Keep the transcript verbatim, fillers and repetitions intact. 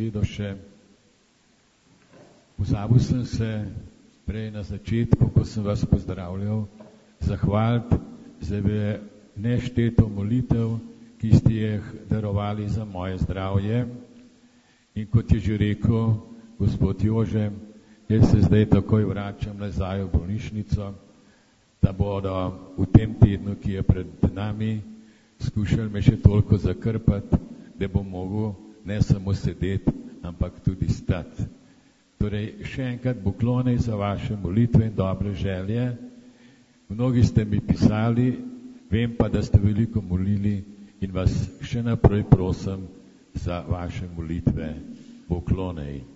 besedo še. Pozabil sem se prej na začetku, ko sem vas pozdravljal, zahvaliti za nešteto molitev, ki ste jih darovali za moje zdravje. In kot je že rekel gospod Jože, jaz se zdaj takoj vračam nazaj v bolnišnico, da bodo v tem tednu, ki je pred nami, skušali me še toliko zakrpati, da bom mogel ne samo sedeti, ampak tudi stati. Torej, še enkrat poklone za vaše molitve in dobre želje. Mnogi ste mi pisali, vem pa, da ste veliko molili in vas še naprej prosim za vaše molitve. Poklonej.